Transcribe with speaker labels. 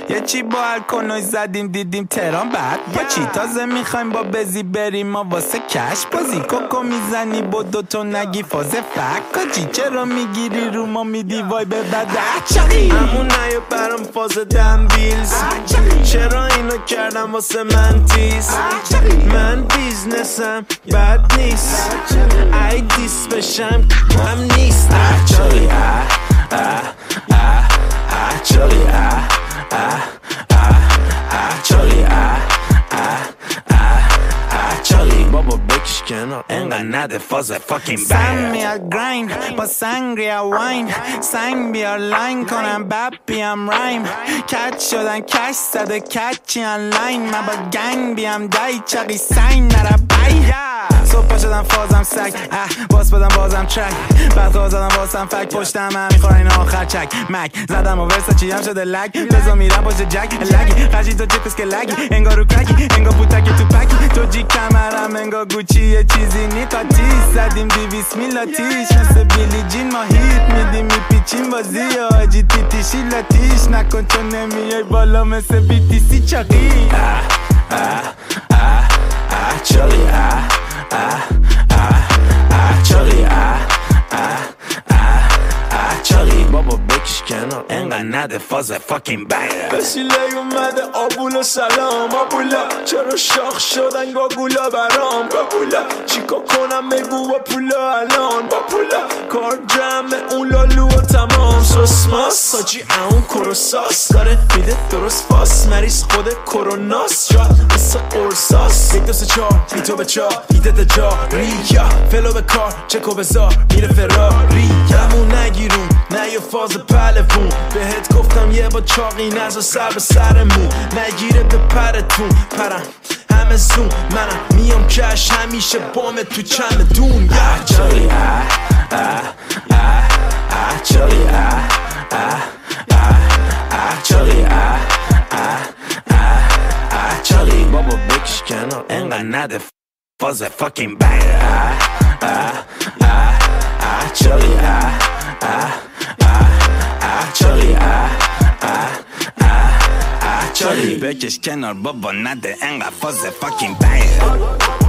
Speaker 1: یه چی با الکنوی زدیم دیدیم تهران بعد با چی تازه میخوایم با بزی بریم ما واسه کش بازی کوکو میزنی با دوتو نگی فاز فکاجی چرا میگیری رو ما میدی وای به بدک
Speaker 2: همون نیا برام فاز دنبیلز چرا اینو کردم واسه من تیز من بیزنسم بد نیست ای دیس بشم هم نیست
Speaker 1: Actually Actually
Speaker 2: بابا بکش کنار انقدر نده فاز فاکین
Speaker 1: سن میاد گراین با سنگریا واین سنگ بیار لاین کنم بب بیام رایم کچ شدن کش زده کچی آنلاین من با گنگ بیام دای چقی سنگ نره بای صبح شدم فازم سگ باز بدم بازم چک بعد خواه زدم بازم فک پشتم هم میخوره این آخر چک مک زدم و ورساچی هم شده لگ بزا میرم پشت جک لگی خشی تو چکس که لگی انگار رو ککی انگار پوتکی تو پکی تو جی کمرم انگار گوچی یه چیزی نیقاتیش زدیم 200 میلاتیش مثل بیلی جین ما هیت میدیم میپیچیم بازی آجی تیتیشی لاتیش نکن تو نمیای بالا مثل BTC چاقی
Speaker 2: Actually بابا بکش کنار انقدر نده فاز فاکین بنگ بسیله اومده آبولا سلام آبولا چرا شاخ شدن گاگولا برام گاگولا چیکار کنم بگو با پولا الان با پولا کار جمع اون لالو و تمام سوسماس ساجی اون کروساس داره میده درست فاس مریض خود کروناس جا مثل قرصاس 1 2 3 4 بی تو به 4 ایده ده جا ریا فلو به کار چکو بزار میره فراری همون نگیرون نه یه فاز پلفون بهت گفتم یه با چاقی نزا سر به سرمون نگیره به پرتون پرم همه زون منم میام کش همیشه بامه تو چمدون
Speaker 1: Actually
Speaker 2: Actually بابا بکش کنار انقدر نده فاز فاکین بنگ Actually
Speaker 1: بکش کنار بابا نده انقدر فاز فاکین بنگ